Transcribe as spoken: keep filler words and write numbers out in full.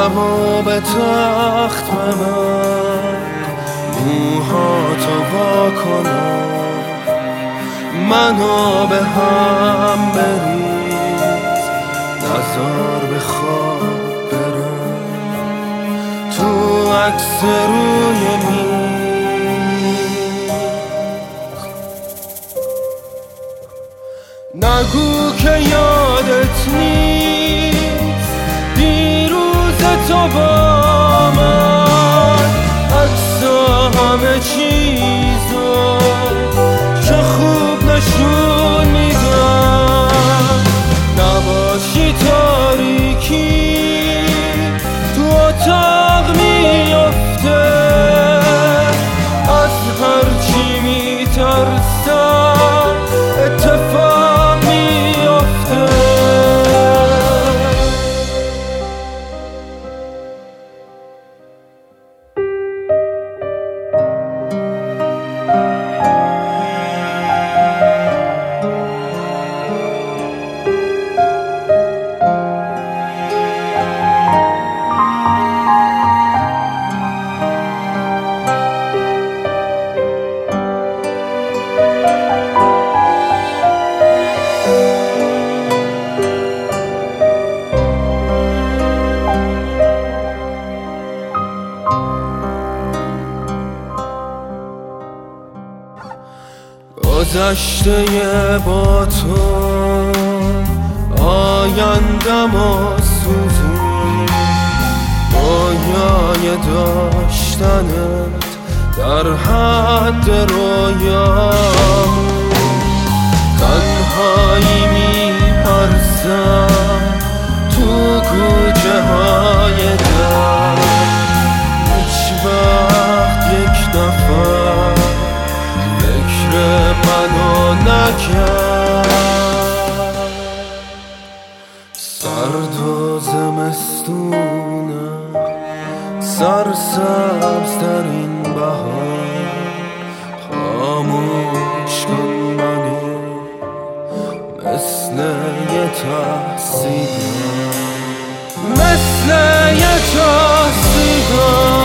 شبا به تخت ببر، موهاتو وا کنم، منو به هم بریز، نزار به خواب برم تو عکس روی میز. نگو که یادت نیست دیروز تو با من، عکسا همه چیزو که خوب نشون میدن. نباشی تاریکی تو اتاق میافته، از هرچی میترسم اتفاق میافته. گذشته با تو آیندم و سوزون، رویای داشتنت در حد رویام، تنهایی میپرسم تو کوچه های در، هیچ وقت یک نفر فکر منو نکرد. سرد و زمستونم، سرسبز در این بهار، خاموش کن منو مثل یه ته سیگار، مثل یه ته سیگار.